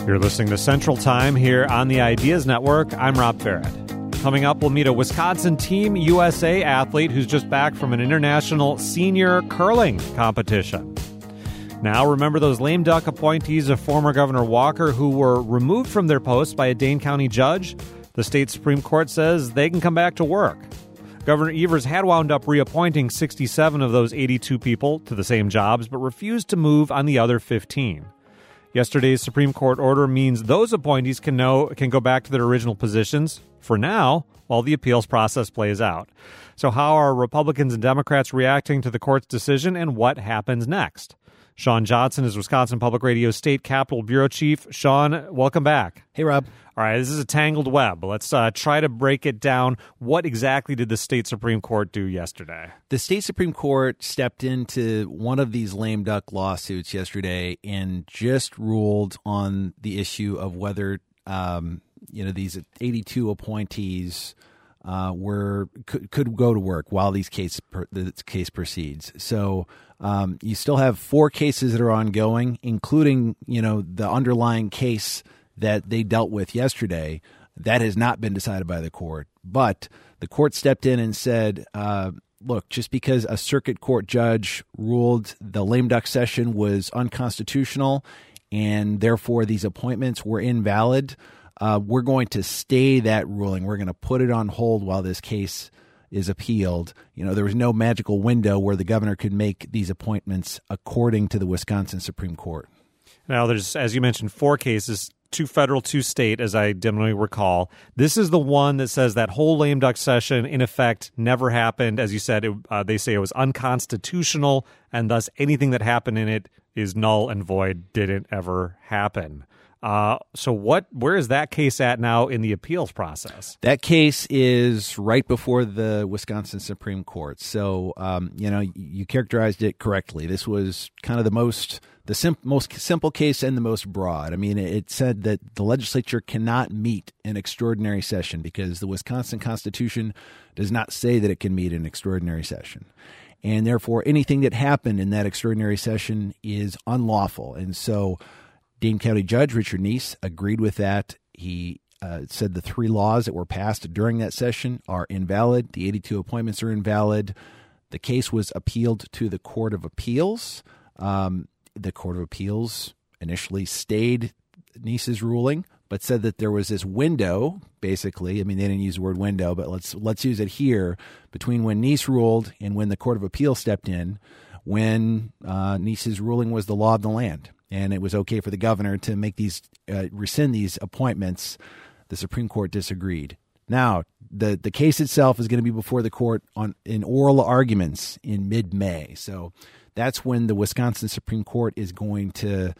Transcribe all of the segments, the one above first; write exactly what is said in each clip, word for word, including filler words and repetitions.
You're listening to Central Time here on the Ideas Network. I'm Rob Barrett. Coming up, we'll meet a Wisconsin Team U S A athlete who's just back from an international senior curling competition. Now, remember those lame duck appointees of former Governor Walker who were removed from their posts by a Dane County judge? The state Supreme Court says they can come back to work. Governor Evers had wound up reappointing sixty-seven of those eighty-two people to the same jobs, but refused to move on the other fifteen. Yesterday's Supreme Court order means those appointees can know can go back to their original positions for now while the appeals process plays out. So how are Republicans and Democrats reacting to the court's decision, and what happens next? Sean Johnson is Wisconsin Public Radio's State Capitol Bureau Chief. Sean, welcome back. Hey, Rob. All right, this is a tangled web. Let's uh, try to break it down. What exactly did the state Supreme Court do yesterday? The state Supreme Court stepped into one of these lame duck lawsuits yesterday and just ruled on the issue of whether um, you know these eighty-two appointees uh, were could, could go to work while these case per, this case proceeds. So um, you still have four cases that are ongoing, including you know the underlying case that they dealt with yesterday. That has not been decided by the court. But the court stepped in and said, uh, look, just because a circuit court judge ruled the lame duck session was unconstitutional and therefore these appointments were invalid, uh, we're going to stay that ruling. We're going to put it on hold while this case is appealed. You know, there was no magical window where the governor could make these appointments according to the Wisconsin Supreme Court. Now, there's, as you mentioned, four cases. Two federal, two state, as I dimly recall. This is the one that says that whole lame duck session, in effect, never happened. As you said, it, uh, they say it was unconstitutional, and thus anything that happened in it is null and void, didn't ever happen. Uh, so what? Where is that case at now in the appeals process? That case is right before the Wisconsin Supreme Court. So, um, you know, you characterized it correctly. This was kind of the most the sim- most simple case and the most broad. I mean, it said that the legislature cannot meet an extraordinary session because the Wisconsin Constitution does not say that it can meet an extraordinary session. And therefore, anything that happened in that extraordinary session is unlawful. And so Dane County Judge Richard Neese agreed with that. He uh, said the three laws that were passed during that session are invalid. The eighty-two appointments are invalid. The case was appealed to the Court of Appeals. Um, the Court of Appeals initially stayed Neese's ruling, but said that there was this window, basically. I mean, they didn't use the word window, but let's let's use it here, between when Neese ruled and when the Court of Appeals stepped in, when uh, Neese's ruling was the law of the land. And it was okay for the governor to make these uh, rescind these appointments. The Supreme Court disagreed. Now, the, the case itself is going to be before the court on in oral arguments in mid-May. So that's when the Wisconsin Supreme Court is going to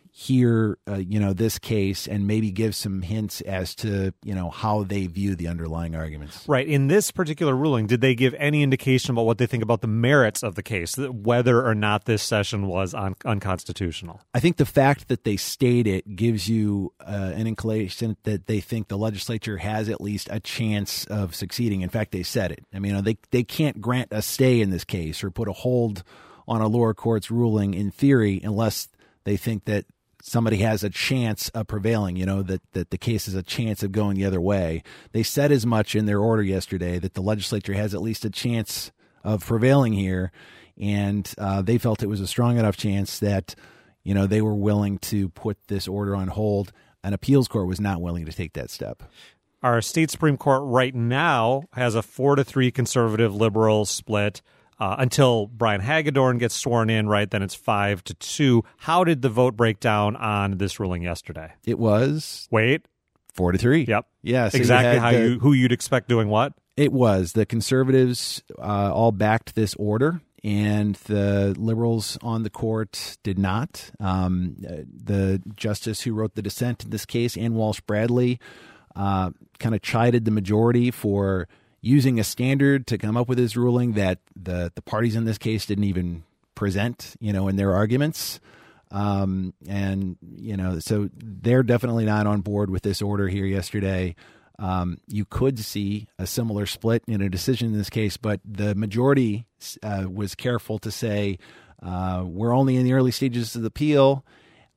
hear, uh, you know, this case and maybe give some hints as to, you know, how they view the underlying arguments. Right. In this particular ruling, did they give any indication about what they think about the merits of the case, whether or not this session was un- unconstitutional? I think the fact that they stayed it gives you uh, an inclination that they think the legislature has at least a chance of succeeding. In fact, they said it. I mean, you know, they, they can't grant a stay in this case or put a hold on a lower court's ruling in theory unless they think that somebody has a chance of prevailing, you know, that, that the case has a chance of going the other way. They said as much in their order yesterday that the legislature has at least a chance of prevailing here, and uh, they felt it was a strong enough chance that, you know, they were willing to put this order on hold. An appeals court was not willing to take that step. Our state Supreme Court right now has a four to three conservative liberal split. Uh, until Brian Hagedorn gets sworn in, right? Then it's five to two. How did the vote break down on this ruling yesterday? It was wait four to three. Yep. Yeah. So exactly you how the, you who you'd expect doing what? It was the conservatives uh, all backed this order, and the liberals on the court did not. Um, the justice who wrote the dissent in this case, Ann Walsh Bradley, uh, kind of chided the majority for using a standard to come up with his ruling that the, the parties in this case didn't even present, you know, in their arguments. Um, and, you know, so they're definitely not on board with this order here yesterday. Um, you could see a similar split in a decision in this case, but the majority uh, was careful to say, uh, we're only in the early stages of the appeal.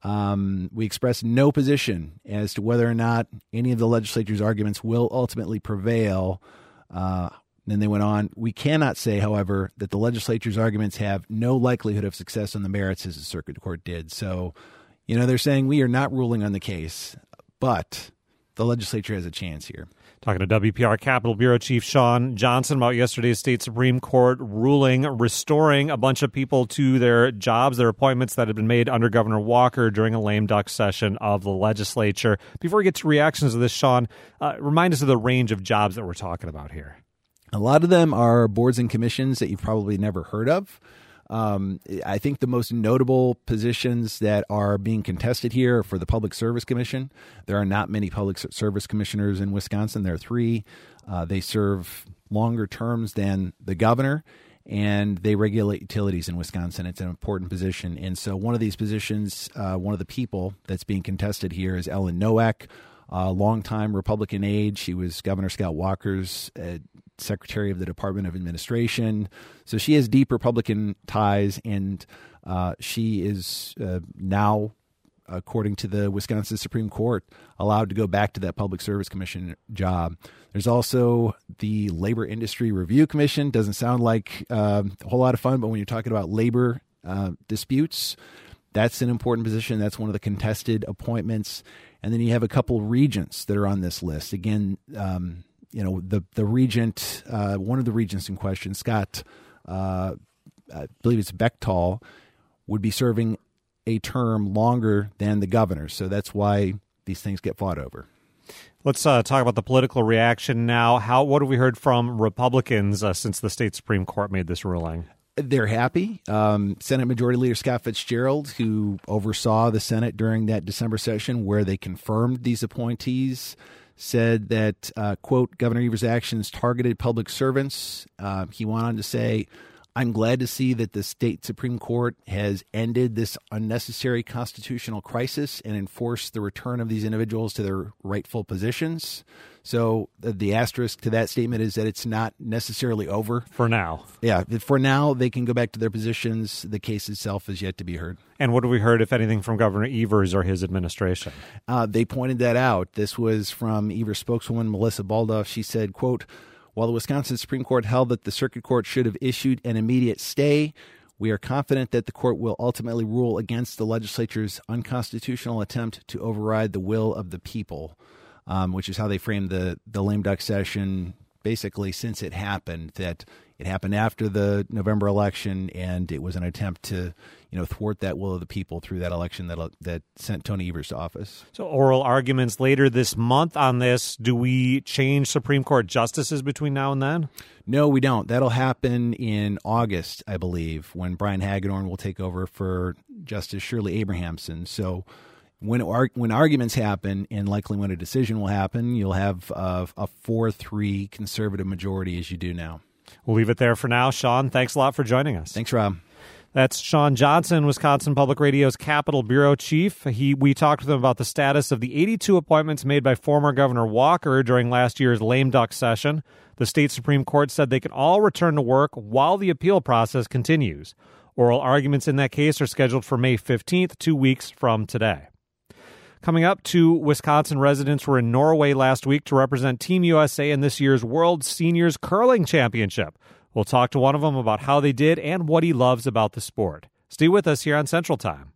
Um, we expressed no position as to whether or not any of the legislature's arguments will ultimately prevail. Uh, then they went on, we cannot say, however, that the legislature's arguments have no likelihood of success on the merits as the circuit court did. So, you know, they're saying we are not ruling on the case, but the legislature has a chance here. Talking to W P R Capitol Bureau Chief Shawn Johnson about yesterday's state Supreme Court ruling restoring a bunch of people to their jobs, their appointments that had been made under Governor Walker during a lame duck session of the legislature. Before we get to reactions to this, Shawn, uh, remind us of the range of jobs that we're talking about here. A lot of them are boards and commissions that you've probably never heard of. Um, I think the most notable positions that are being contested here are for the Public Service Commission. There are not many public service commissioners in Wisconsin. There are three. Uh, they serve longer terms than the governor, and they regulate utilities in Wisconsin. It's an important position. And so one of these positions, uh, one of the people that's being contested here is Ellen Nowak, a longtime Republican aide. She was Governor Scott Walker's uh, Secretary of the Department of Administration. So she has deep Republican ties, and uh, she is uh, now, according to the Wisconsin Supreme Court, allowed to go back to that Public Service Commission job. There's also the Labor Industry Review Commission. Doesn't sound like uh, a whole lot of fun, but when you're talking about labor uh, disputes, that's an important position. That's one of the contested appointments. And then you have a couple regents that are on this list. Again, um, you know, the the regent, uh, one of the regents in question, Scott, uh, I believe it's Bechtel, would be serving a term longer than the governor. So that's why these things get fought over. Let's uh, talk about the political reaction now. How what have we heard from Republicans uh, since the state Supreme Court made this ruling? They're happy. Um, Senate Majority Leader Scott Fitzgerald, who oversaw the Senate during that December session where they confirmed these appointees, said that, uh, quote, Governor Evers' actions targeted public servants. Uh, he went on to say, I'm glad to see that the state Supreme Court has ended this unnecessary constitutional crisis and enforced the return of these individuals to their rightful positions. So the, the asterisk to that statement is that it's not necessarily over. For now. Yeah, for now, they can go back to their positions. The case itself is yet to be heard. And what have we heard, if anything, from Governor Evers or his administration? Uh, they pointed that out. This was from Evers spokeswoman Melissa Baldoff. She said, quote, while the Wisconsin Supreme Court held that the circuit court should have issued an immediate stay, we are confident that the court will ultimately rule against the legislature's unconstitutional attempt to override the will of the people, um, which is how they framed the, the lame duck session, basically since it happened, that it happened after the November election, and it was an attempt to, you know, thwart that will of the people through that election that that sent Tony Evers to office. So oral arguments later this month on this. Do we change Supreme Court justices between now and then? No, we don't. That'll happen in August, I believe, when Brian Hagedorn will take over for Justice Shirley Abrahamson. So when when arguments happen, and likely when a decision will happen, you'll have a, a four three conservative majority as you do now. We'll leave it there for now. Shawn, thanks a lot for joining us. Thanks, Rob. That's Shawn Johnson, Wisconsin Public Radio's Capitol Bureau Chief. He, we talked with him about the status of the eighty-two appointments made by former Governor Walker during last year's lame duck session. The state Supreme Court said they can all return to work while the appeal process continues. Oral arguments in that case are scheduled for May fifteenth, two weeks from today. Coming up, two Wisconsin residents were in Norway last week to represent Team U S A in this year's World Seniors Curling Championship. We'll talk to one of them about how they did and what he loves about the sport. Stay with us here on Central Time.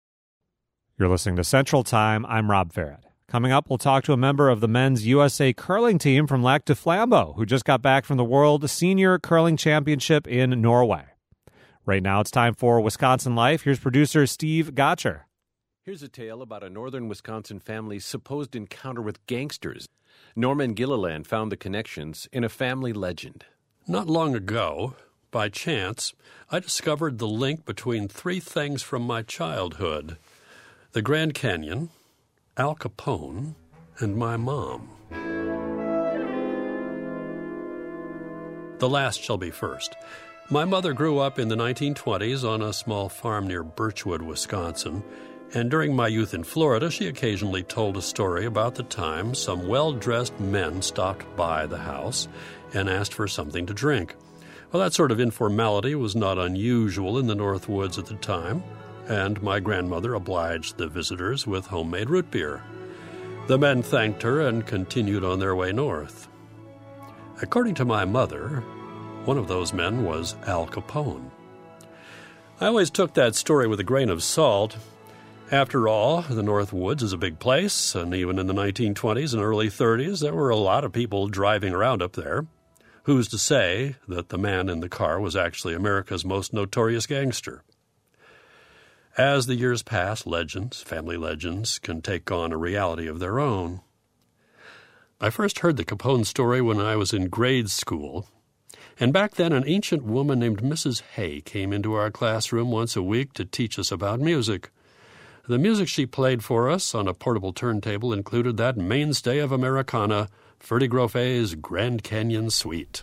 You're listening to Central Time. I'm Rob Farrett. Coming up, we'll talk to a member of the men's U S A curling team from Lac du Flambeau who just got back from the World Senior Curling Championship in Norway. Right now, it's time for Wisconsin Life. Here's producer Steve Gotcher. Here's a tale about a northern Wisconsin family's supposed encounter with gangsters. Norman Gilliland found the connections in a family legend. Not long ago, by chance, I discovered the link between three things from my childhood: the Grand Canyon, Al Capone, and my mom. The last shall be first. My mother grew up in the nineteen twenties on a small farm near Birchwood, Wisconsin, and during my youth in Florida, she occasionally told a story about the time some well-dressed men stopped by the house and asked for something to drink. Well, that sort of informality was not unusual in the North Woods at the time. and my grandmother obliged the visitors with homemade root beer. The men thanked her and continued on their way north. According to my mother, one of those men was Al Capone. I always took that story with a grain of salt. After all, the North Woods is a big place, and even in the nineteen twenties and early thirties, there were a lot of people driving around up there. Who's to say that the man in the car was actually America's most notorious gangster? As the years pass, legends, family legends, can take on a reality of their own. I first heard the Capone story when I was in grade school, and back then an ancient woman named Missus Hay came into our classroom once a week to teach us about music. The music she played for us on a portable turntable included that mainstay of Americana, Ferdy Groffet's Grand Canyon Suite.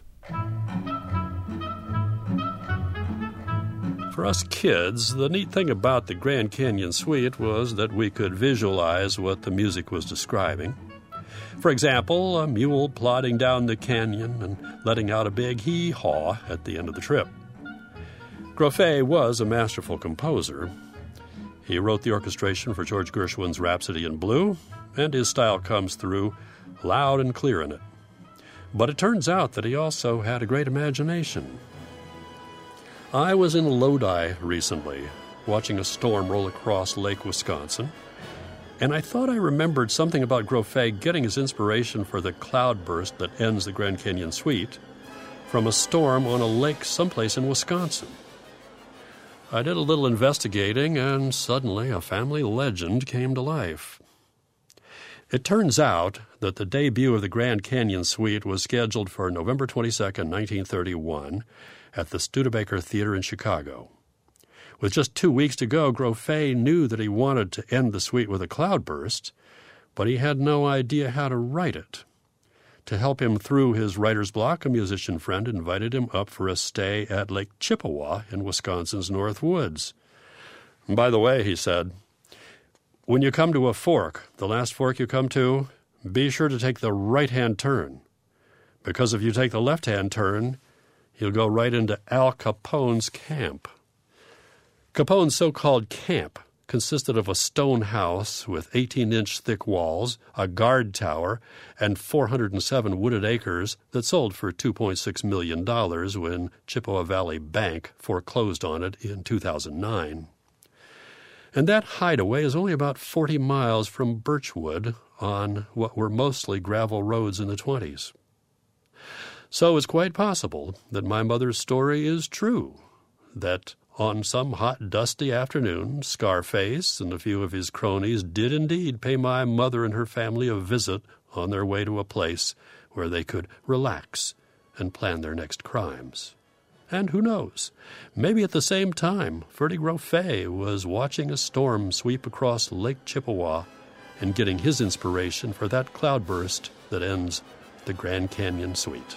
For us kids, the neat thing about the Grand Canyon Suite was that we could visualize what the music was describing. For example, a mule plodding down the canyon and letting out a big hee-haw at the end of the trip. Groffet was a masterful composer. He wrote the orchestration for George Gershwin's Rhapsody in Blue, and his style comes through loud and clear in it. But it turns out that he also had a great imagination. I was in Lodi recently, watching a storm roll across Lake Wisconsin, and I thought I remembered something about Groffet getting his inspiration for the cloudburst that ends the Grand Canyon Suite from a storm on a lake someplace in Wisconsin. I did a little investigating, and suddenly a family legend came to life. It turns out that the debut of the Grand Canyon Suite was scheduled for November twenty-second, nineteen thirty-one, at the Studebaker Theater in Chicago. With just two weeks to go, Groffet knew that he wanted to end the suite with a cloudburst, but he had no idea how to write it. To help him through his writer's block, a musician friend invited him up for a stay at Lake Chippewa in Wisconsin's North Woods. And by the way, he said, when you come to a fork, the last fork you come to, be sure to take the right-hand turn, because if you take the left-hand turn, you'll go right into Al Capone's camp. Capone's so-called camp consisted of a stone house with eighteen-inch thick walls, a guard tower, and four hundred seven wooded acres that sold for two point six million dollars when Chippewa Valley Bank foreclosed on it in two thousand nine. And that hideaway is only about forty miles from Birchwood on what were mostly gravel roads in the twenties. So it's quite possible that my mother's story is true, that on some hot, dusty afternoon, Scarface and a few of his cronies did indeed pay my mother and her family a visit on their way to a place where they could relax and plan their next crimes. And who knows, maybe at the same time, Ferdy Groffet was watching a storm sweep across Lake Chippewa and getting his inspiration for that cloudburst that ends the Grand Canyon Suite.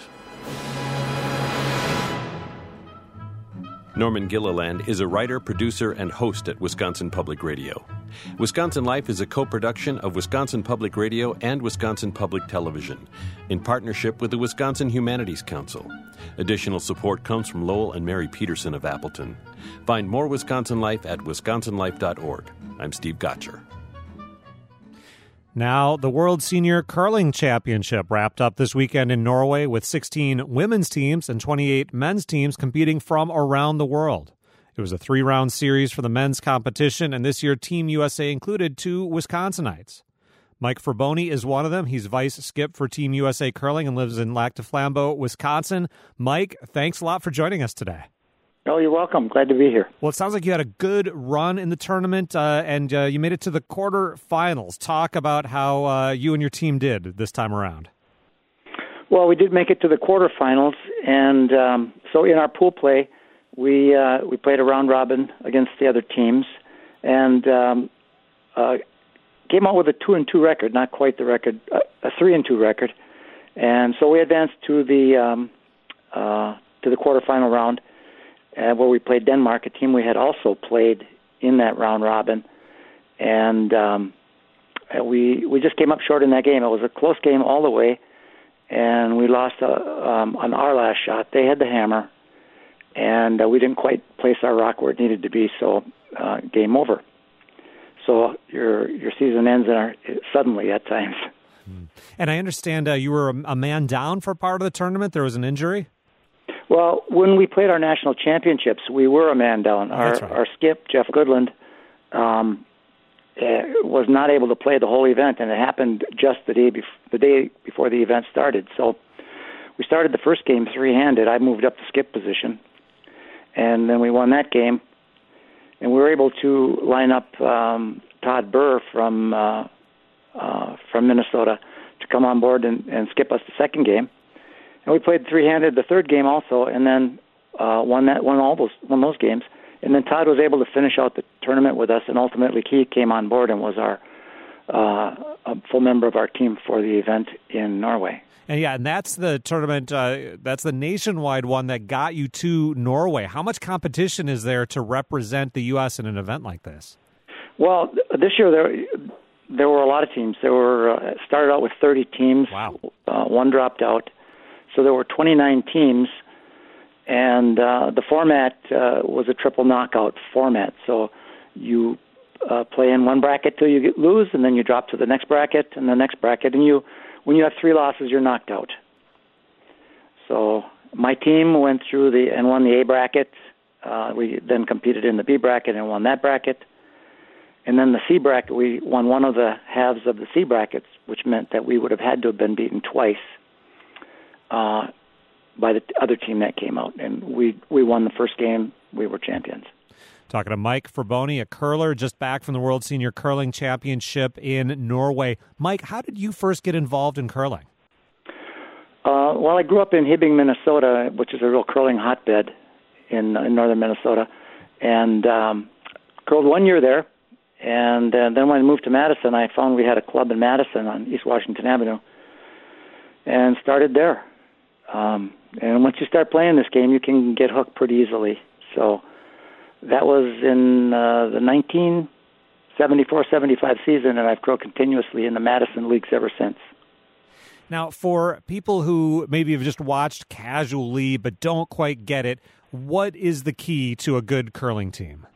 Norman Gilliland is a writer, producer, and host at Wisconsin Public Radio. Wisconsin Life is a co-production of Wisconsin Public Radio and Wisconsin Public Television, in partnership with the Wisconsin Humanities Council. Additional support comes from Lowell and Mary Peterson of Appleton. Find more Wisconsin Life at wisconsin life dot org. I'm Steve Gotcher. Now, the World Senior Curling Championship wrapped up this weekend in Norway with sixteen women's teams and twenty-eight men's teams competing from around the world. It was a three-round series for the men's competition, and this year Team U S A included two Wisconsinites. Mike Fraboni is one of them. He's vice skip for Team U S A Curling and lives in Lac du Flambeau, Wisconsin. Mike, thanks a lot for joining us today. Oh, you're welcome. Glad to be here. Well, it sounds like you had a good run in the tournament, uh, and uh, you made it to the quarterfinals. Talk about how uh, you and your team did this time around. Well, we did make it to the quarterfinals, and um, so in our pool play, we uh, we played a round robin against the other teams, and um, uh, came out with a two and two record, not quite the record, uh, a three and two record, and so we advanced to the um, uh, to the quarterfinal round. Uh, where we played Denmark, a team we had also played in that round robin, and um, we we just came up short in that game. It was a close game all the way, and we lost uh, um, on our last shot. They had the hammer, and uh, we didn't quite place our rock where it needed to be, so uh, game over. So your your season ends in our, suddenly at times. And I understand uh, you were a, a man down for part of the tournament. There was an injury? Well, when we played our national championships, we were a man down. Oh, our, that's right. our skip, Jeff Goodland, um, uh, was not able to play the whole event, and it happened just the day, bef- the day before the event started. So we started the first game three-handed. I moved up the skip position, and then we won that game. And we were able to line up um, Todd Burr from uh, uh, from Minnesota to come on board and, and skip us the second game. And we played three-handed the third game also, and then uh, won that won all those won those games. And then Todd was able to finish out the tournament with us, and ultimately he came on board and was our uh, a full member of our team for the event in Norway. And yeah, and that's the tournament, uh, that's the nationwide one that got you to Norway. How much competition is there to represent the U S in an event like this? Well, this year there there were a lot of teams. There were uh, started out with thirty teams. Wow. Uh, one dropped out. So there were twenty-nine teams, and uh, the format uh, was a triple knockout format. So you uh, play in one bracket till you get, lose, and then you drop to the next bracket and the next bracket, and you when you have three losses, you're knocked out. So my team went through the and won the A bracket. Uh, we then competed in the B bracket and won that bracket. And then the C bracket, we won one of the halves of the C brackets, which meant that we would have had to have been beaten twice uh, by the other team that came out. And we, we won the first game. We were champions. Talking to Mike Fraboni, a curler just back from the World Senior Curling Championship in Norway. Mike, how did you first get involved in curling? Uh, well, I grew up in Hibbing, Minnesota, which is a real curling hotbed in, in northern Minnesota, and um, curled one year there. And uh, then when I moved to Madison, I found we had a club in Madison on East Washington Avenue, and started there. Um, and once you start playing this game, you can get hooked pretty easily. So that was in uh, the nineteen seventy-four seventy-five season, and I've curled continuously in the Madison leagues ever since. Now, for people who maybe have just watched casually but don't quite get it, what is the key to a good curling team?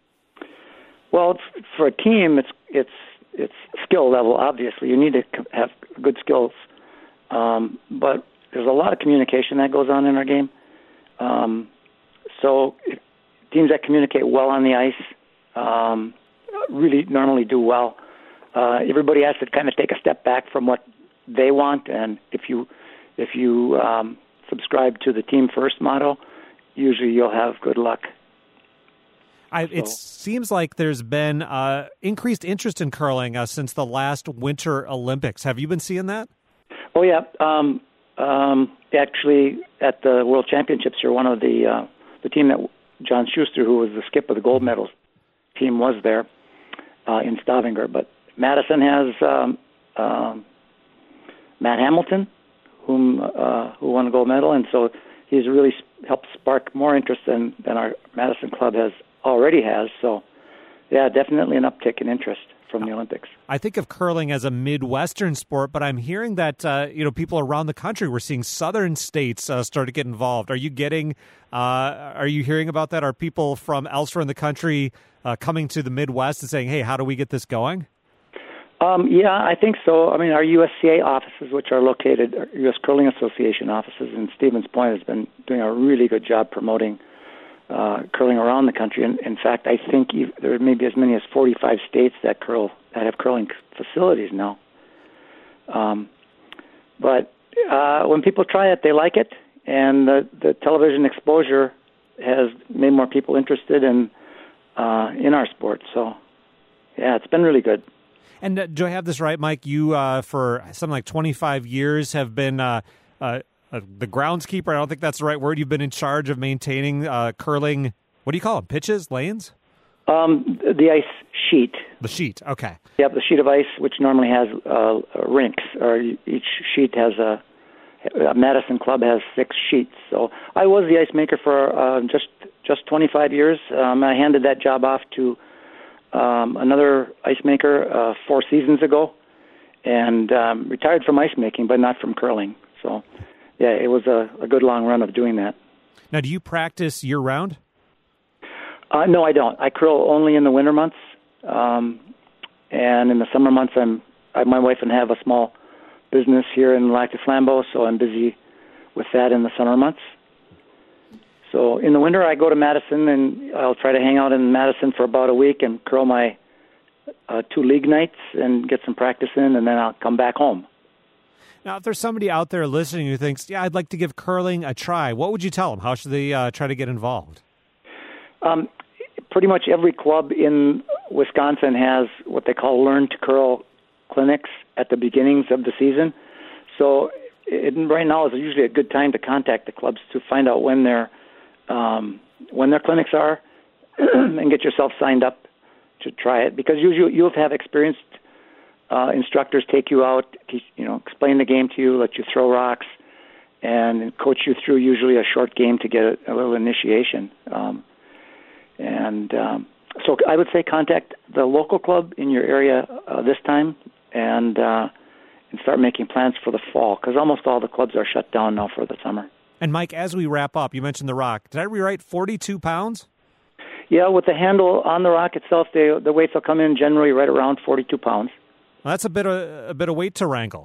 Well, it's, for a team, it's it's it's skill level. Obviously, you need to have good skills, um, but there's a lot of communication that goes on in our game. Um, so teams that communicate well on the ice um, really normally do well. Uh, everybody has to kind of take a step back from what they want, and if you if you um, subscribe to the team first motto, usually you'll have good luck. I, it seems like there's been uh, increased interest in curling uh, since the last Winter Olympics. Have you been seeing that? Oh yeah, um, um, actually at the World Championships, you're one of the uh, the team that John Schuster, who was the skip of the gold medals team, was there uh, in Stavanger. But Madison has um, um, Matt Hamilton, whom uh, who won a gold medal, and so he's really helped spark more interest than than our Madison club has. Already has, so yeah, definitely an uptick in interest from the Olympics. I think of curling as a Midwestern sport, but I'm hearing that uh, you know people around the country, we're seeing southern states uh, start to get involved. Are you getting? Uh, are you hearing about that? Are people from elsewhere in the country uh, coming to the Midwest and saying, "Hey, how do we get this going?" Um, yeah, I think so. I mean, our U S C A offices, which are located, our U S Curling Association offices in Stevens Point, has been doing a really good job promoting Uh, curling around the country. And in fact, I think there may be as many as forty-five states that curl that have curling facilities now. Um, but uh, when people try it, they like it, and the, the television exposure has made more people interested in uh, in our sport. So, yeah, it's been really good. And uh, do I have this right, Mike? You, uh, for something like twenty-five years, have been uh, uh, Uh, the groundskeeper. I don't think that's the right word. You've been in charge of maintaining uh, curling. What do you call them? Pitches, lanes? Um, the ice sheet. The sheet. Okay. Yep, the sheet of ice, which normally has uh, rinks, or each sheet has a, a Madison club has six sheets. So I was the ice maker for uh, just just twenty-five years. Um, I handed that job off to um, another ice maker uh, four seasons ago, and um, retired from ice making, but not from curling. So. Yeah, it was a, a good long run of doing that. Now, do you practice year-round? Uh, no, I don't. I curl only in the winter months, um, and in the summer months, I'm I, my wife and I have a small business here in Lac du Flambeau, so I'm busy with that in the summer months. So in the winter, I go to Madison, and I'll try to hang out in Madison for about a week and curl my uh, two league nights and get some practice in, and then I'll come back home. Now, if there's somebody out there listening who thinks, yeah, I'd like to give curling a try, what would you tell them? How should they uh, try to get involved? Um, pretty much every club in Wisconsin has what they call Learn to Curl clinics at the beginnings of the season. So it, right now is usually a good time to contact the clubs to find out when their um, when their clinics are and get yourself signed up to try it, because usually you'll have experienced uh, instructors take you out, teach, you know, explain the game to you, let you throw rocks, and coach you through usually a short game to get a, a little initiation. Um, and um, so I would say contact the local club in your area uh, this time and uh, and start making plans for the fall, because almost all the clubs are shut down now for the summer. And Mike, as we wrap up, you mentioned the rock. Did I rewrite forty-two pounds? Yeah, with the handle on the rock itself, they, the weights will come in generally right around forty-two pounds. Well, that's a bit of a bit of weight to wrangle.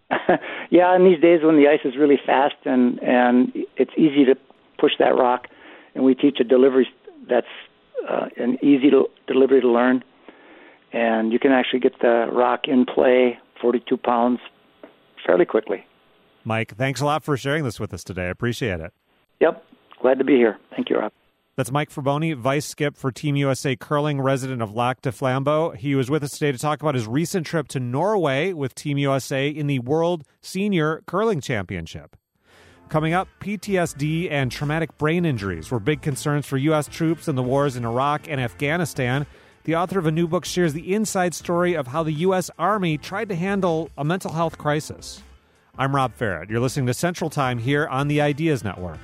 Yeah, and these days when the ice is really fast and and it's easy to push that rock, and we teach a delivery that's uh, an easy to, delivery to learn, and you can actually get the rock in play, forty-two pounds, fairly quickly. Mike, thanks a lot for sharing this with us today. I appreciate it. Yep, glad to be here. Thank you, Rob. That's Mike Fraboni, vice skip for Team U S A Curling, resident of Lac du Flambeau. He was with us today to talk about his recent trip to Norway with Team U S A in the World Senior Curling Championship. Coming up, P T S D and traumatic brain injuries were big concerns for U S troops in the wars in Iraq and Afghanistan. The author of a new book shares the inside story of how the U S Army tried to handle a mental health crisis. I'm Rob Farrett. You're listening to Central Time here on the Ideas Network.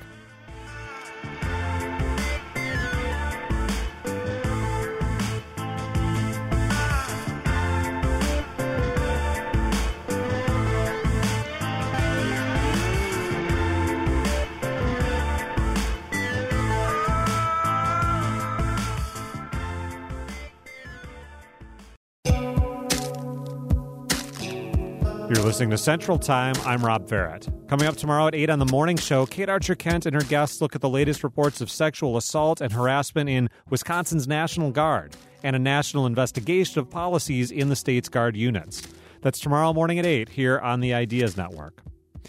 You're listening to Central Time. I'm Rob Farrett. Coming up tomorrow at eight on the morning show, Kate Archer-Kent and her guests look at the latest reports of sexual assault and harassment in Wisconsin's National Guard and a national investigation of policies in the state's Guard units. That's tomorrow morning at eight here on the Ideas Network.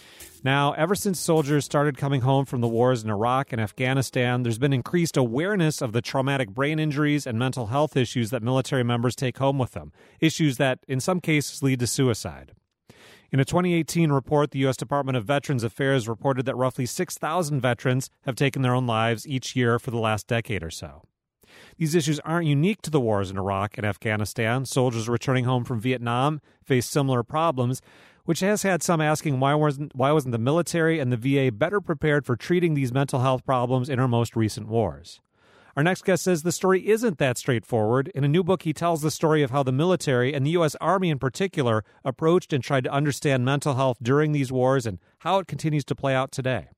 Now, ever since soldiers started coming home from the wars in Iraq and Afghanistan, there's been increased awareness of the traumatic brain injuries and mental health issues that military members take home with them, issues that, in some cases, lead to suicide. In a twenty eighteen report, the U S Department of Veterans Affairs reported that roughly six thousand veterans have taken their own lives each year for the last decade or so. These issues aren't unique to the wars in Iraq and Afghanistan. Soldiers returning home from Vietnam face similar problems, which has had some asking why wasn't, why wasn't the military and the V A better prepared for treating these mental health problems in our most recent wars. Our next guest says the story isn't that straightforward. In a new book, he tells the story of how the military, and the U S Army in particular, approached and tried to understand mental health during these wars and how it continues to play out today.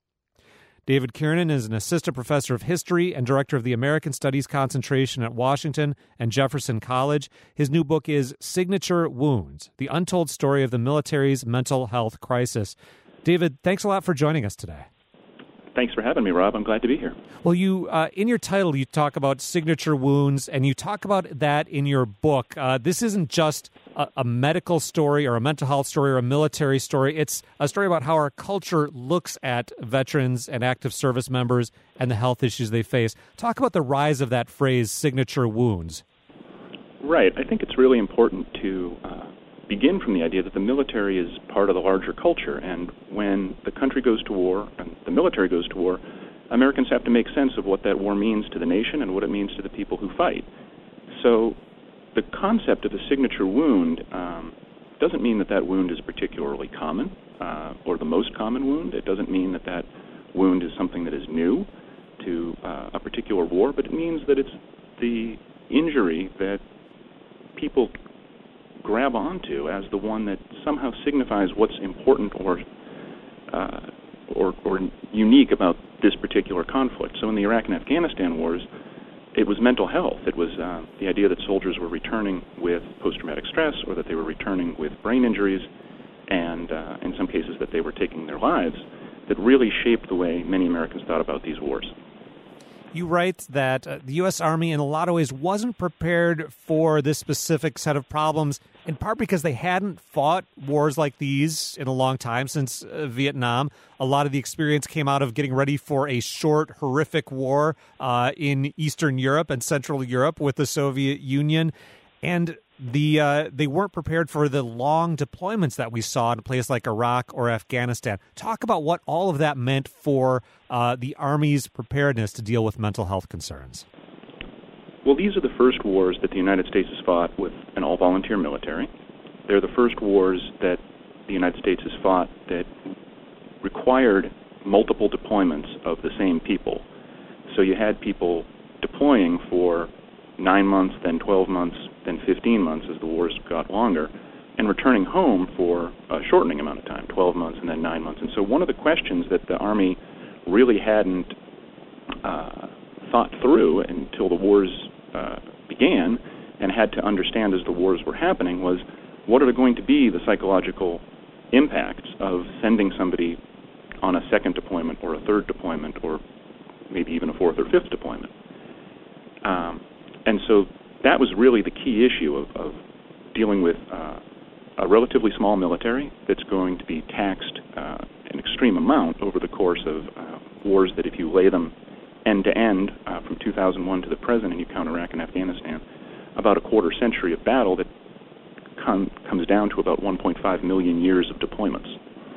David Kiernan is an assistant professor of history and director of the American Studies concentration at Washington and Jefferson College. His new book is Signature Wounds, The Untold Story of the Military's Mental Health Crisis. David, thanks a lot for joining us today. Thanks for having me, Rob. I'm glad to be here. Well, you uh, in your title, you talk about signature wounds, and you talk about that in your book. Uh, this isn't just a, a medical story or a mental health story or a military story. It's a story about how our culture looks at veterans and active service members and the health issues they face. Talk about the rise of that phrase, signature wounds. Right. I think it's really important to uh, begin from the idea that the military is part of the larger culture, and when the country goes to war and the military goes to war, Americans have to make sense of what that war means to the nation and what it means to the people who fight. So the concept of a signature wound um, doesn't mean that that wound is particularly common uh, or the most common wound. It doesn't mean that that wound is something that is new to uh, a particular war, but it means that it's the injury that people grab onto as the one that somehow signifies what's important or uh, or, or unique about this particular conflict. So in the Iraq and Afghanistan wars, it was mental health. It was uh, the idea that soldiers were returning with post-traumatic stress, or that they were returning with brain injuries, and uh, in some cases that they were taking their lives, that really shaped the way many Americans thought about these wars. You write that uh, the U S. Army in a lot of ways wasn't prepared for this specific set of problems, in part because they hadn't fought wars like these in a long time, since uh, Vietnam. A lot of the experience came out of getting ready for a short, horrific war uh, in Eastern Europe and Central Europe with the Soviet Union. And the uh, they weren't prepared for the long deployments that we saw in a place like Iraq or Afghanistan. Talk about what all of that meant for uh, the Army's preparedness to deal with mental health concerns. Well, these are the first wars that the United States has fought with an all-volunteer military. They're the first wars that the United States has fought that required multiple deployments of the same people. So you had people deploying for nine months, then twelve months, then fifteen months as the wars got longer, and returning home for a shortening amount of time, twelve months and then nine months. And so one of the questions that the Army really hadn't uh, thought through until the wars uh, began, and had to understand as the wars were happening, was what are going to be the psychological impacts of sending somebody on a second deployment or a third deployment or maybe even a fourth or fifth deployment. Um, and so that was really the key issue of, of dealing with uh, a relatively small military that's going to be taxed uh, an extreme amount over the course of uh, wars that, if you lay them end to end uh, from two thousand one to the present and you count Iraq and Afghanistan, about a quarter century of battle that com- comes down to about one point five million years of deployments.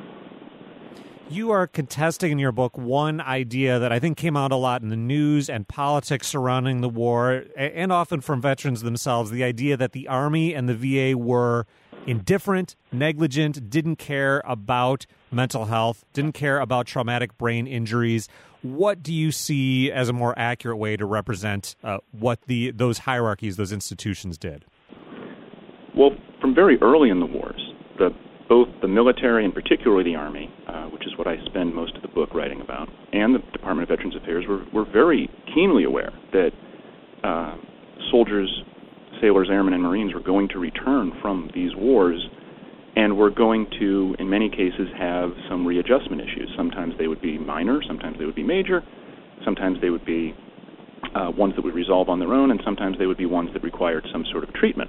You are contesting in your book one idea that I think came out a lot in the news and politics surrounding the war, and often from veterans themselves, the idea that the Army and the V A were indifferent, negligent, didn't care about mental health, didn't care about traumatic brain injuries. What do you see as a more accurate way to represent uh, what the those hierarchies, those institutions did? Well, from very early in the wars, the both the military and particularly the Army, uh, which is what I spend most of the book writing about, and the Department of Veterans Affairs were, were very keenly aware that uh, soldiers, sailors, airmen, and Marines were going to return from these wars and were going to, in many cases, have some readjustment issues. Sometimes they would be minor, sometimes they would be major, sometimes they would be uh, ones that would resolve on their own, and sometimes they would be ones that required some sort of treatment.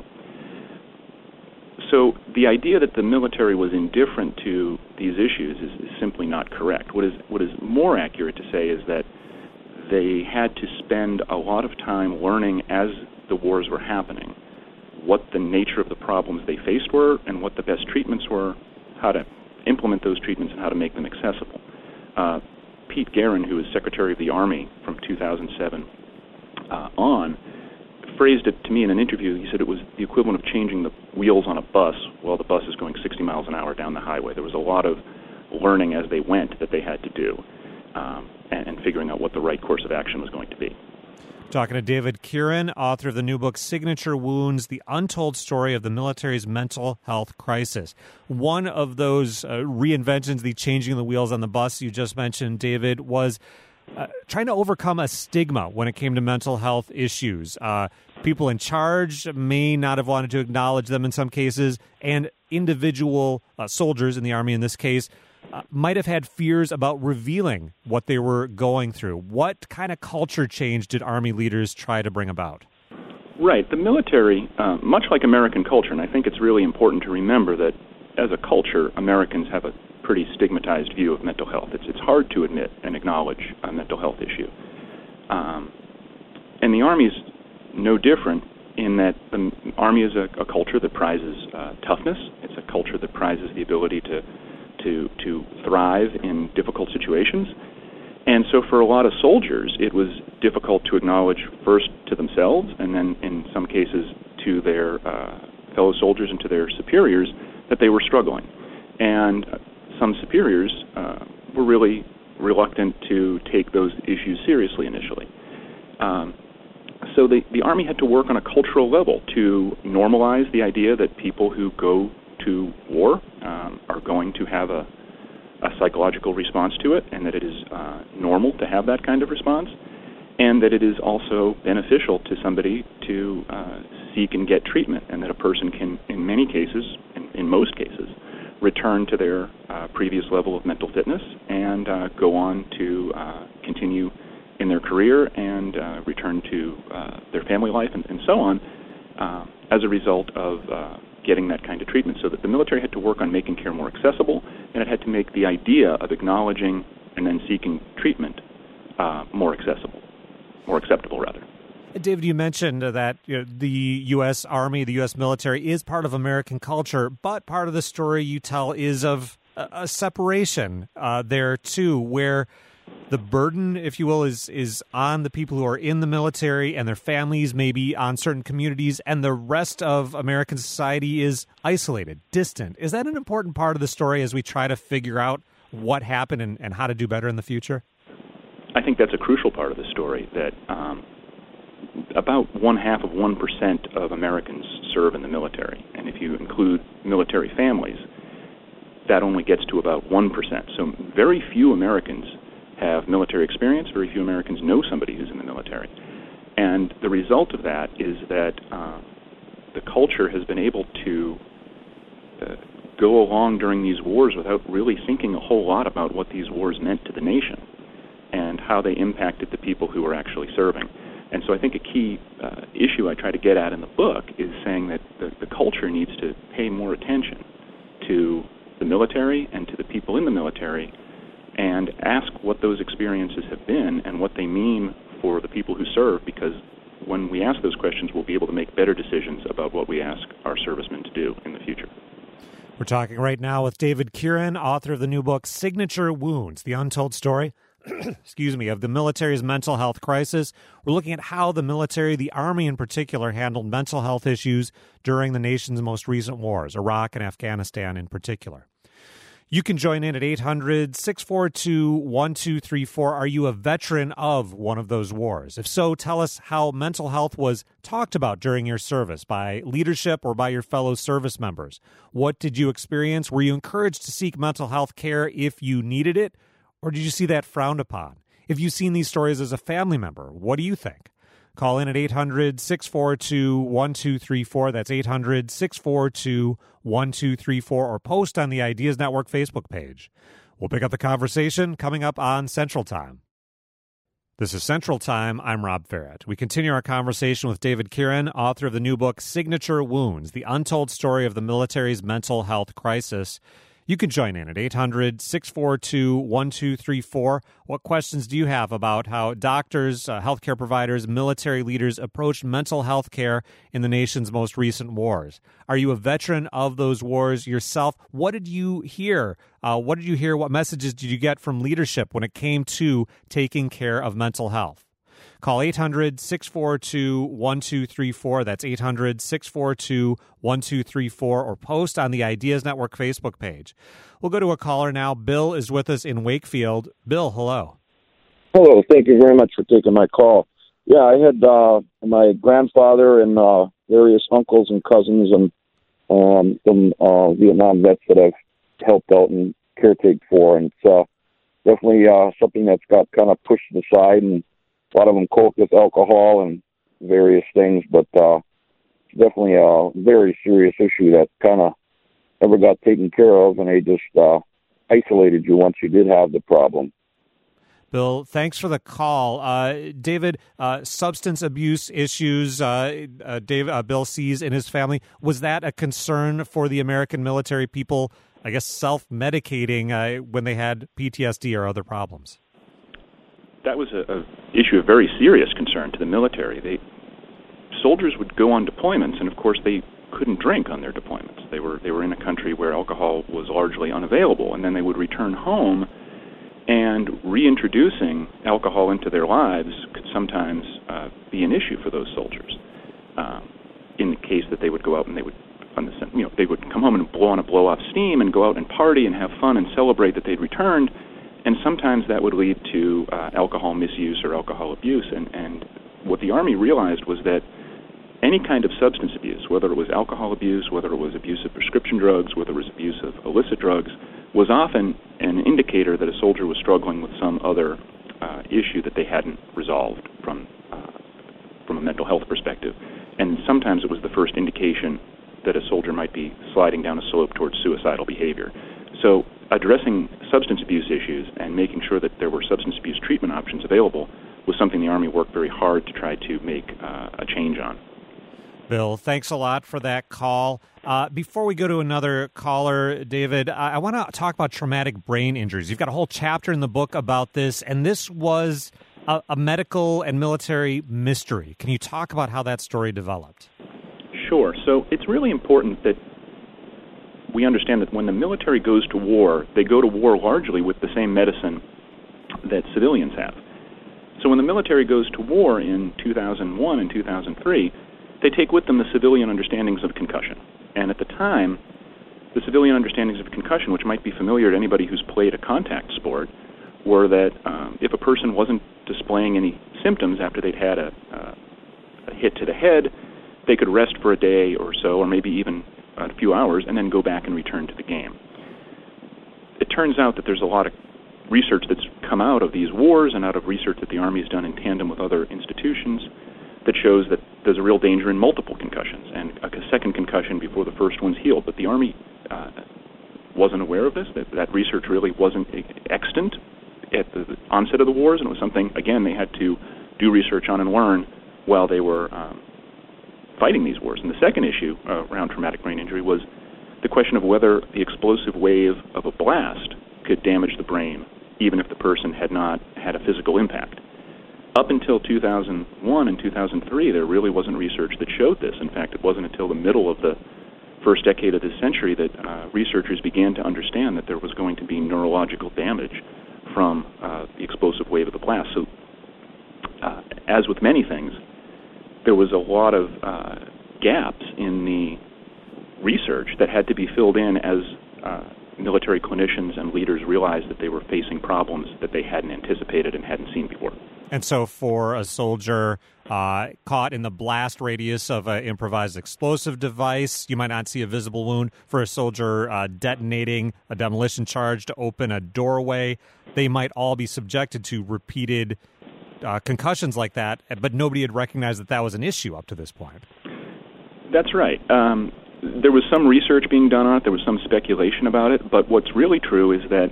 So the idea that the military was indifferent to these issues is, is simply not correct. What is what is more accurate to say is that they had to spend a lot of time learning as the wars were happening what the nature of the problems they faced were and what the best treatments were, how to implement those treatments, and how to make them accessible. Uh, Pete Guerin, who was Secretary of the Army from two thousand seven uh, on, phrased it to me in an interview. He said it was the equivalent of changing the wheels on a bus while the bus is going sixty miles an hour down the highway. There was a lot of learning as they went that they had to do, um, and, and figuring out what the right course of action was going to be. Talking to David Kieran, author of the new book, Signature Wounds, The Untold Story of the Military's Mental Health Crisis. One of those uh, reinventions, the changing of the wheels on the bus you just mentioned, David, was uh, trying to overcome a stigma when it came to mental health issues. Uh, people in charge may not have wanted to acknowledge them in some cases, and individual uh, soldiers in the Army in this case Uh, might have had fears about revealing what they were going through. What kind of culture change did Army leaders try to bring about? Right. The military, uh, much like American culture, and I think it's really important to remember that as a culture, Americans have a pretty stigmatized view of mental health. It's, it's hard to admit and acknowledge a mental health issue. Um, and the Army's no different in that the Army is a, a culture that prizes uh, toughness. It's a culture that prizes the ability to to to thrive in difficult situations. And so for a lot of soldiers, it was difficult to acknowledge first to themselves and then in some cases to their uh, fellow soldiers and to their superiors that they were struggling. And some superiors uh, were really reluctant to take those issues seriously initially. Um, so the, the Army had to work on a cultural level to normalize the idea that people who go to war um, are going to have a a psychological response to it, and that it is uh, normal to have that kind of response, and that it is also beneficial to somebody to uh, seek and get treatment, and that a person can, in many cases, in, in most cases, return to their uh, previous level of mental fitness and uh, go on to uh, continue in their career and uh, return to uh, their family life and, and so on uh, as a result of uh, getting that kind of treatment. So that the military had to work on making care more accessible, and it had to make the idea of acknowledging and then seeking treatment uh, more accessible, more acceptable, rather. David, you mentioned that you know, the U S Army, the U S military is part of American culture, but part of the story you tell is of a, a separation uh, there, too, where the burden, if you will, is is on the people who are in the military and their families, maybe on certain communities, and the rest of American society is isolated, distant. Is that an important part of the story as we try to figure out what happened and, and how to do better in the future? I think that's a crucial part of the story, that um, about one half of one percent of Americans serve in the military. And if you include military families, that only gets to about one percent. So very few Americans have military experience. Very few Americans know somebody who's in the military. And the result of that is that uh, the culture has been able to uh, go along during these wars without really thinking a whole lot about what these wars meant to the nation and how they impacted the people who were actually serving. And so I think a key uh, issue I try to get at in the book is saying that the, the culture needs to pay more attention to the military and to the people in the military and ask what those experiences have been and what they mean for the people who serve, because when we ask those questions, we'll be able to make better decisions about what we ask our servicemen to do in the future. We're talking right now with David Kieran, author of the new book, Signature Wounds, The Untold Story, excuse me, of the military's mental health crisis. We're looking at how the military, the Army in particular, handled mental health issues during the nation's most recent wars, Iraq and Afghanistan in particular. You can join in at eight hundred, six four two, one two three four. Are you a veteran of one of those wars? If so, tell us how mental health was talked about during your service by leadership or by your fellow service members. What did you experience? Were you encouraged to seek mental health care if you needed it, or did you see that frowned upon? If you've seen these stories as a family member, what do you think? Call in at eight hundred, six four two, one two three four. That's eight hundred, six four two, one two three four, or post on the Ideas Network Facebook page. We'll pick up the conversation coming up on Central Time. This is Central Time. I'm Rob Farrett. We continue our conversation with David Kieran, author of the new book, Signature Wounds, The Untold Story of the Military's Mental Health Crisis. You can join in at eight hundred, six four two, one two three four. What questions do you have about how doctors, uh, healthcare providers, military leaders approached mental health care in the nation's most recent wars? Are you a veteran of those wars yourself? What did you hear? Uh, what did you hear? What messages did you get from leadership when it came to taking care of mental health? Call eight hundred, six four two, one two three four. That's eight hundred, six four two, one two three four, or post on the Ideas Network Facebook page. We'll go to a caller now. Bill is with us in Wakefield. Bill, hello. Hello. Thank you very much for taking my call. Yeah, I had uh, my grandfather and uh, various uncles and cousins and um, some uh, Vietnam vets that I've helped out and caretake for, and it's uh, definitely uh, something that's got kind of pushed aside, and a lot of them cope with alcohol and various things, but uh, it's definitely a very serious issue that kind of never got taken care of, and they just uh, isolated you once you did have the problem. Bill, thanks for the call. Uh, David, uh, substance abuse issues, uh, uh, Dave, uh, Bill sees in his family. Was that a concern for the American military people, I guess, self-medicating uh, when they had P T S D or other problems? That was a, a issue of very serious concern to the military. They soldiers would go on deployments, and of course they couldn't drink on their deployments. They were they were in a country where alcohol was largely unavailable, and then they would return home, and reintroducing alcohol into their lives could sometimes uh, be an issue for those soldiers. Um, in the case that they would go out and they would, on the, you know, they would come home and blow on a blow off steam and go out and party and have fun and celebrate that they'd returned. And sometimes that would lead to uh, alcohol misuse or alcohol abuse. And, and what the Army realized was that any kind of substance abuse, whether it was alcohol abuse, whether it was abuse of prescription drugs, whether it was abuse of illicit drugs, was often an indicator that a soldier was struggling with some other uh, issue that they hadn't resolved from uh, from a mental health perspective. And sometimes it was the first indication that a soldier might be sliding down a slope towards suicidal behavior. So addressing substance abuse issues and making sure that there were substance abuse treatment options available was something the Army worked very hard to try to make uh, a change on. Bill, thanks a lot for that call. Uh, before we go to another caller, David, I, I want to talk about traumatic brain injuries. You've got a whole chapter in the book about this, and this was a, a medical and military mystery. Can you talk about how that story developed? Sure. So it's really important that we understand that when the military goes to war, they go to war largely with the same medicine that civilians have. So when the military goes to war in two thousand one and two thousand three, they take with them the civilian understandings of concussion. And at the time, the civilian understandings of concussion, which might be familiar to anybody who's played a contact sport, were that um, if a person wasn't displaying any symptoms after they'd had a, uh, a hit to the head, they could rest for a day or so, or maybe even a few hours, and then go back and return to the game. It turns out that there's a lot of research that's come out of these wars and out of research that the Army has done in tandem with other institutions that shows that there's a real danger in multiple concussions and a second concussion before the first one's healed. But the Army uh, wasn't aware of this. That, that research really wasn't extant at the onset of the wars, and it was something, again, they had to do research on and learn while they were um, fighting these wars. And the second issue uh, around traumatic brain injury was the question of whether the explosive wave of a blast could damage the brain, even if the person had not had a physical impact. Up until two thousand one and two thousand three, there really wasn't research that showed this. In fact, it wasn't until the middle of the first decade of this century that uh, researchers began to understand that there was going to be neurological damage from uh, the explosive wave of the blast. So, uh, as with many things, there was a lot of uh, gaps in the research that had to be filled in as uh, military clinicians and leaders realized that they were facing problems that they hadn't anticipated and hadn't seen before. And so for a soldier uh, caught in the blast radius of an improvised explosive device, you might not see a visible wound. For a soldier uh, detonating a demolition charge to open a doorway, they might all be subjected to repeated uh, concussions like that, but nobody had recognized that that was an issue up to this point. That's right. Um, there was some research being done on it. There was some speculation about it. But what's really true is that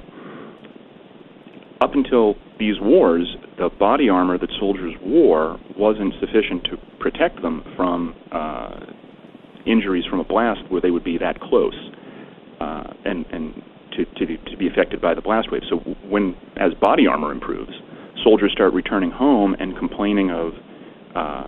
up until these wars, the body armor that soldiers wore wasn't sufficient to protect them from uh, injuries from a blast where they would be that close uh, and, and to, to, to be affected by the blast wave. So when, as body armor improves, soldiers start returning home and complaining of uh,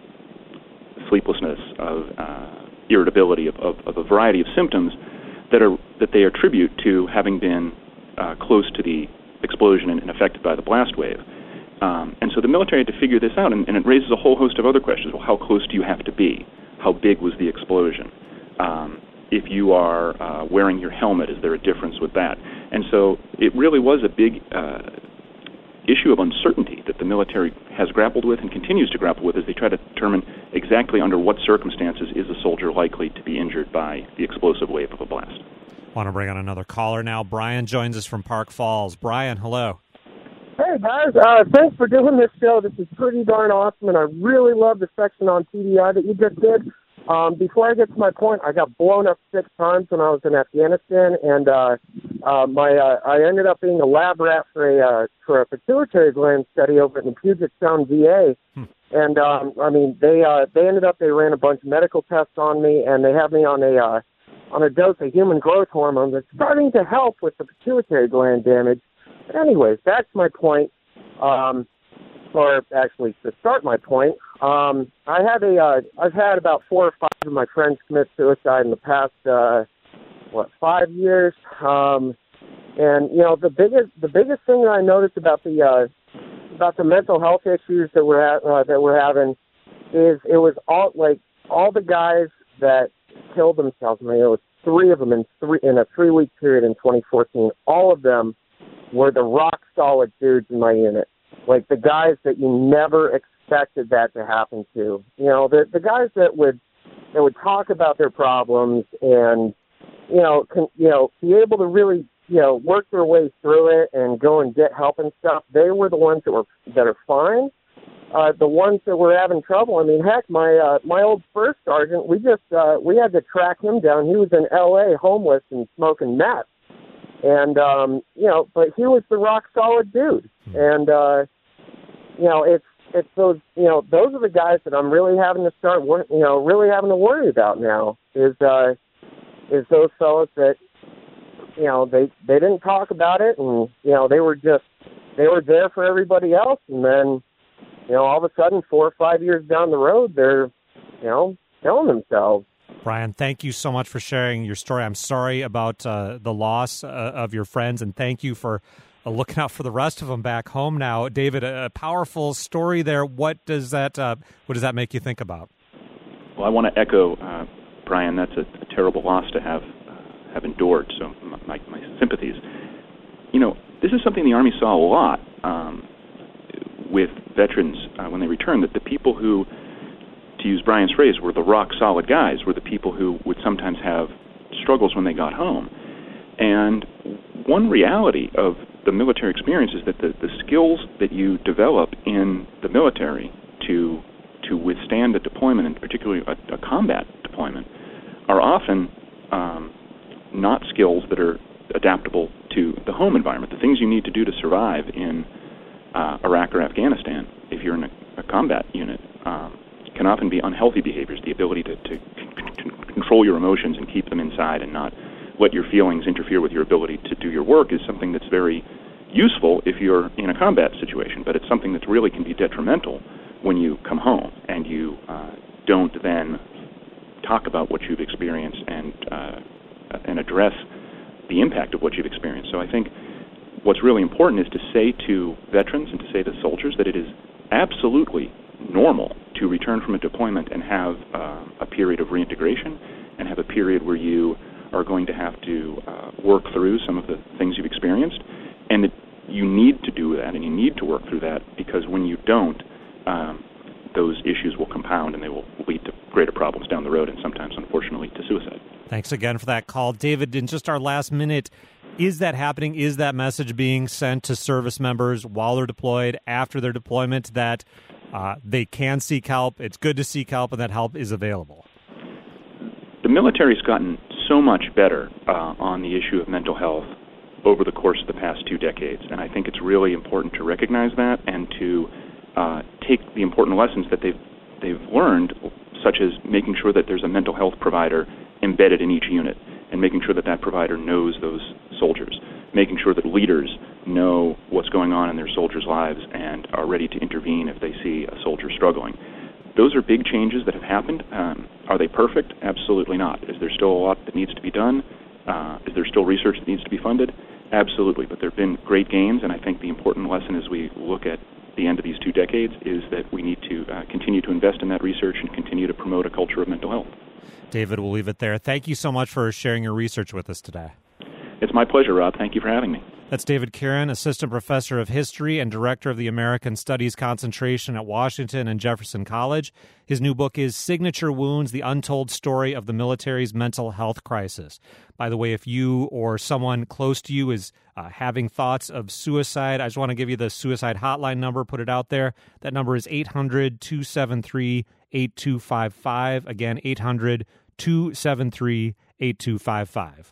sleeplessness, of uh, irritability, of, of, of a variety of symptoms that are that they attribute to having been uh, close to the explosion and, and affected by the blast wave. Um, and so the military had to figure this out, and, and it raises a whole host of other questions. Well, how close do you have to be? How big was the explosion? Um, if you are uh, wearing your helmet, is there a difference with that? And so it really was a big uh, issue of uncertainty that the military has grappled with and continues to grapple with as they try to determine exactly under what circumstances is a soldier likely to be injured by the explosive wave of a blast. Want to bring on another caller now. Brian joins us from Park Falls. Brian, hello. Hey, guys. Uh, thanks for doing this show. This is pretty darn awesome, and I really love the section on T D I that you just did. Um, before I get to my point, I got blown up six times when I was in Afghanistan, and uh, uh, my uh, I ended up being a lab rat for a uh, for a pituitary gland study over in the Puget Sound V A. Hmm. And um, I mean, they uh, they ended up they ran a bunch of medical tests on me, and they had me on a uh, on a dose of human growth hormone that's starting to help with the pituitary gland damage. But anyways, back to my point. Um, or actually, to start my point, um, I had a, uh, I've had about four or five of my friends commit suicide in the past, uh, what, five years. Um, and you know, the biggest, the biggest thing that I noticed about the, uh, about the mental health issues that we're ha- uh, that we're having is it was all like all the guys that killed themselves. I mean, it was three of them in three in a three week period in twenty fourteen. All of them were the rock solid dudes in my unit. Like the guys that you never expected that to happen to. You know, the the guys that would that would talk about their problems and you know can, you know be able to really you know, work their way through it and go and get help and stuff, they were the ones that were that are fine. Uh, the ones that were having trouble, I mean, heck, my uh, my old first sergeant, we just uh, we had to track him down. He was in L A homeless and smoking meth, and um, you know, but he was the rock solid dude. And uh, you know, it's it's those you know those are the guys that I'm really having to start wor- you know really having to worry about now. Is uh, is those fellas that you know they they didn't talk about it, and you know they were just they were there for everybody else, and then. You know, all of a sudden, four or five years down the road, they're, you know, killing themselves. Brian, thank you so much for sharing your story. I'm sorry about uh, the loss uh, of your friends, and thank you for uh, looking out for the rest of them back home now. David, a, a powerful story there. What does that uh, what does that make you think about? Well, I want to echo, uh, Brian, that's a, a terrible loss to have uh, have endured, so my, my sympathies. You know, this is something the Army saw a lot. Um, with veterans uh, when they returned, that the people who, to use Brian's phrase, were the rock-solid guys, were the people who would sometimes have struggles when they got home. And one reality of the military experience is that the, the skills that you develop in the military to to withstand a deployment, and particularly a, a combat deployment, are often um, not skills that are adaptable to the home environment, the things you need to do to survive in Uh, Iraq or Afghanistan, if you're in a, a combat unit, um, can often be unhealthy behaviors. The ability to, to c- c- control your emotions and keep them inside and not let your feelings interfere with your ability to do your work is something that's very useful if you're in a combat situation, but it's something that really can be detrimental when you come home and you uh, don't then talk about what you've experienced and uh, and address the impact of what you've experienced. So I think what's really important is to say to veterans and to say to soldiers that it is absolutely normal to return from a deployment and have uh, a period of reintegration and have a period where you are going to have to uh, work through some of the things you've experienced, and that you need to do that and you need to work through that, because when you don't, um, those issues will compound and they will lead to greater problems down the road and sometimes, unfortunately, to suicide. Thanks again for that call. David, in just our last minute, is that happening? Is that message being sent to service members while they're deployed, after their deployment, that uh, they can seek help, it's good to seek help, and that help is available? The military's gotten so much better uh, on the issue of mental health over the course of the past two decades, and I think it's really important to recognize that and to uh, take the important lessons that they've they've learned, such as making sure that there's a mental health provider embedded in each unit, and making sure that that provider knows those soldiers, making sure that leaders know what's going on in their soldiers' lives and are ready to intervene if they see a soldier struggling. Those are big changes that have happened. Um, are they perfect? Absolutely not. Is there still a lot that needs to be done? Uh, is there still research that needs to be funded? Absolutely. But there have been great gains, and I think the important lesson as we look at the end of these two decades is that we need to uh, continue to invest in that research and continue to promote a culture of mental health. David, we'll leave it there. Thank you so much for sharing your research with us today. It's my pleasure, Rob. Thank you for having me. That's David Kieran, Assistant Professor of History and Director of the American Studies Concentration at Washington and Jefferson College. His new book is Signature Wounds, The Untold Story of the Military's Mental Health Crisis. By the way, if you or someone close to you is uh, having thoughts of suicide, I just want to give you the suicide hotline number, put it out there. That number is eight hundred, two seven three, eight two five five. Again, eight hundred, two seven three, eight two five five.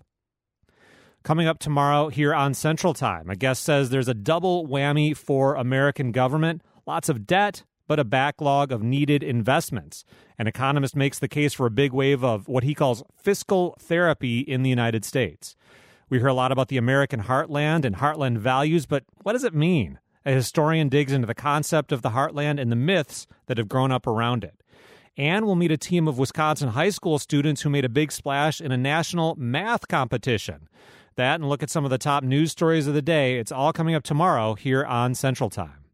Coming up tomorrow here on Central Time, a guest says there's a double whammy for American government, lots of debt, but a backlog of needed investments. An economist makes the case for a big wave of what he calls fiscal therapy in the United States. We hear a lot about the American heartland and heartland values, but what does it mean? A historian digs into the concept of the heartland and the myths that have grown up around it. And we'll meet a team of Wisconsin high school students who made a big splash in a national math competition. That and look at some of the top news stories of the day. It's all coming up tomorrow here on Central Time.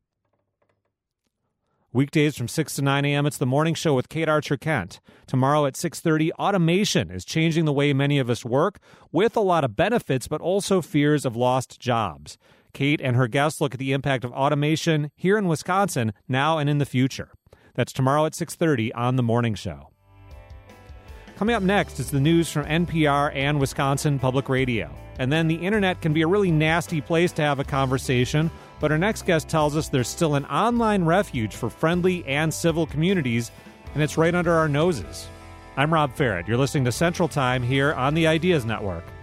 Weekdays from six to nine a.m., it's The Morning Show with Kate Archer-Kent. Tomorrow at six thirty, automation is changing the way many of us work, with a lot of benefits, but also fears of lost jobs. Kate and her guests look at the impact of automation here in Wisconsin, now and in the future. That's tomorrow at six thirty on The Morning Show. Coming up next is the news from N P R and Wisconsin Public Radio. And then the internet can be a really nasty place to have a conversation, but our next guest tells us there's still an online refuge for friendly and civil communities, and it's right under our noses. I'm Rob Farrett. You're listening to Central Time here on the Ideas Network.